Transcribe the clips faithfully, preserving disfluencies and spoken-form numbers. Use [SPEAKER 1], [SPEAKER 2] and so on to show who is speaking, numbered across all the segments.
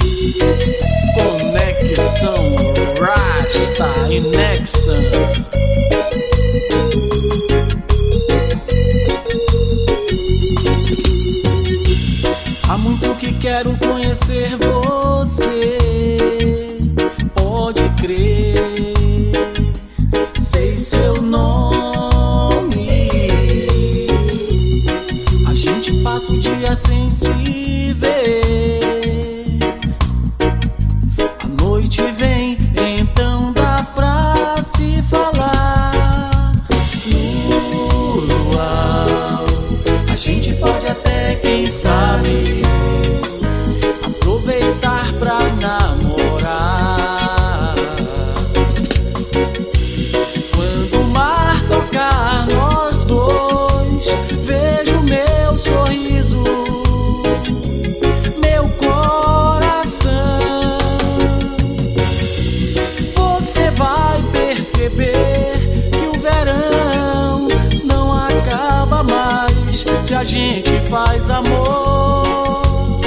[SPEAKER 1] Conexão Rasta e Nexan. Há muito que quero conhecer você, pode crer. Sei seu nome. A gente passa o dia sem se ver. A noite vem, então dá pra se falar. No luau, a gente pode até, quem sabe, aproveitar pra namorar. Quando o mar tocar nós dois, vejo meu sorriso, meu coração. Você vai perceber que o verão não acaba mais se a gente faz amor.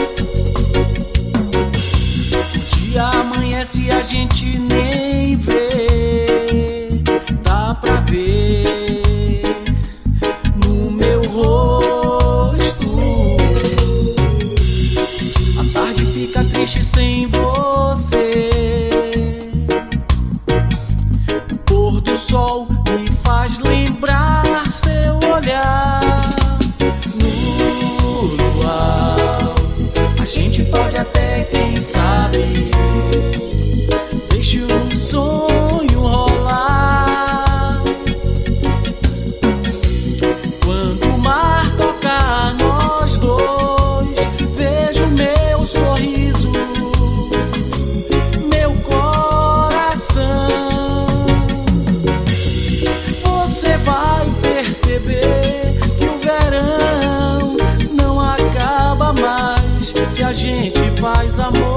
[SPEAKER 1] O dia amanhece e a gente nem vê. Dá pra ver no meu rosto. A tarde fica triste sem você. O pôr do sol me faz lembrar seu olhar. No luau, a gente pode até, quem sabe, deixa o sonho rolar. Quando o mar tocar nós dois, vejo meu sorriso, meu coração. Você vai perceber que o verão não acaba mais se a gente faz amor.